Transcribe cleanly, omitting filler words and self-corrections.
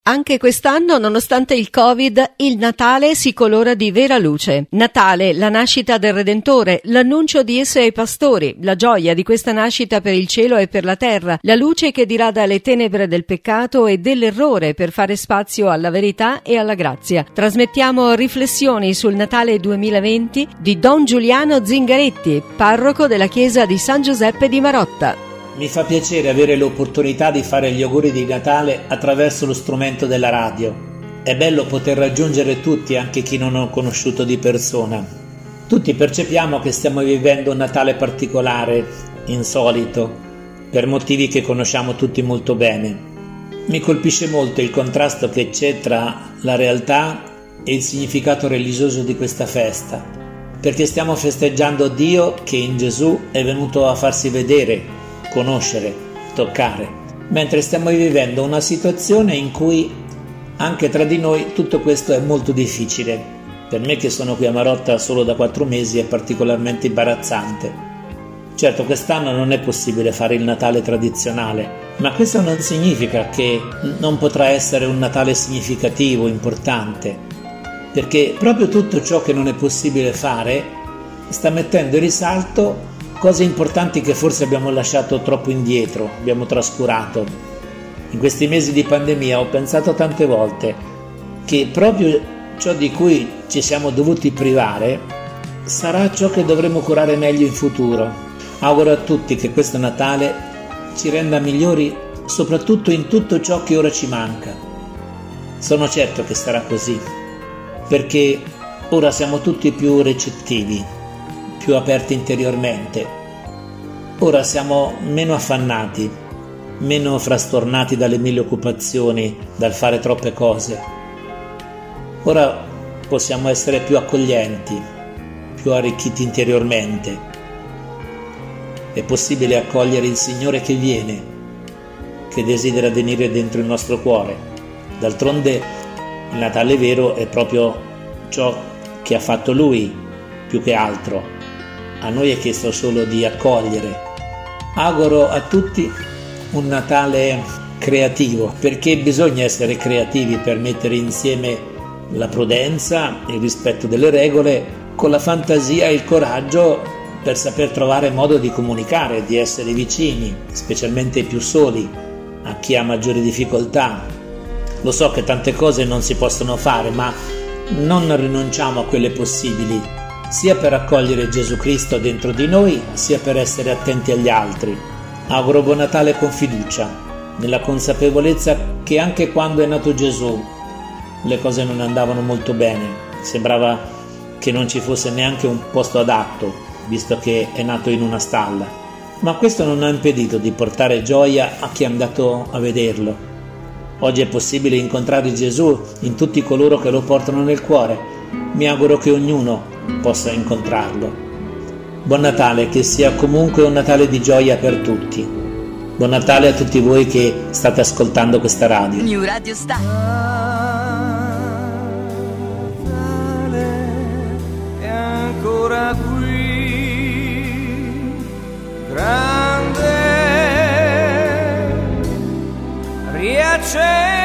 Anche quest'anno, nonostante il Covid, il Natale si colora di vera luce. Natale, la nascita del Redentore, l'annuncio di esso ai pastori, la gioia di questa nascita per il cielo e per la terra, la luce che dirada le tenebre del peccato e dell'errore per fare spazio alla verità e alla grazia. Trasmettiamo riflessioni sul Natale 2020 di Don Giuliano Zingaretti, parroco della chiesa di San Giuseppe di Marotta. Mi fa piacere avere l'opportunità di fare gli auguri di Natale attraverso lo strumento della radio. È bello poter raggiungere tutti, anche chi non ho conosciuto di persona. Tutti percepiamo che stiamo vivendo un Natale particolare, insolito, per motivi che conosciamo tutti molto bene. Mi colpisce molto il contrasto che c'è tra la realtà e il significato religioso di questa festa, perché stiamo festeggiando Dio che in Gesù è venuto a farsi vedere, conoscere, toccare, mentre stiamo vivendo una situazione in cui anche tra di noi tutto questo è molto difficile. Per me, che sono qui a Marotta solo da 4 mesi, è particolarmente imbarazzante. Certo, quest'anno non è possibile fare il Natale tradizionale, ma questo non significa che non potrà essere un Natale significativo, importante, perché proprio tutto ciò che non è possibile fare sta mettendo in risalto cose importanti che forse abbiamo lasciato troppo indietro, abbiamo trascurato. In questi mesi di pandemia ho pensato tante volte che proprio ciò di cui ci siamo dovuti privare sarà ciò che dovremo curare meglio in futuro. Auguro a tutti che questo Natale ci renda migliori, soprattutto in tutto ciò che ora ci manca. Sono certo che sarà così, perché ora siamo tutti più recettivi, più aperti interiormente. Ora siamo meno affannati, meno frastornati dalle 1000 occupazioni, dal fare troppe cose. Ora possiamo essere più accoglienti, più arricchiti interiormente. È possibile accogliere il Signore che viene, che desidera venire dentro il nostro cuore. D'altronde il Natale vero è proprio ciò che ha fatto Lui, più che altro. A noi è chiesto solo di accogliere. Auguro a tutti un Natale creativo, perché bisogna essere creativi per mettere insieme la prudenza, il rispetto delle regole, con la fantasia e il coraggio per saper trovare modo di comunicare, di essere vicini, specialmente ai più soli, a chi ha maggiori difficoltà. Lo so che tante cose non si possono fare, ma non rinunciamo a quelle possibili, sia per accogliere Gesù Cristo dentro di noi, sia per essere attenti agli altri. Auguro buon Natale con fiducia, nella consapevolezza che anche quando è nato Gesù le cose non andavano molto bene. Sembrava che non ci fosse neanche un posto adatto, visto che è nato in una stalla. Ma questo non ha impedito di portare gioia a chi è andato a vederlo. Oggi è possibile incontrare Gesù in tutti coloro che lo portano nel cuore. Mi auguro che ognuno possa incontrarlo. Buon Natale, che sia comunque un Natale di gioia per tutti. Buon Natale a tutti voi che state ascoltando questa radio. New Radio Star. Natale è ancora qui, grande, riaccende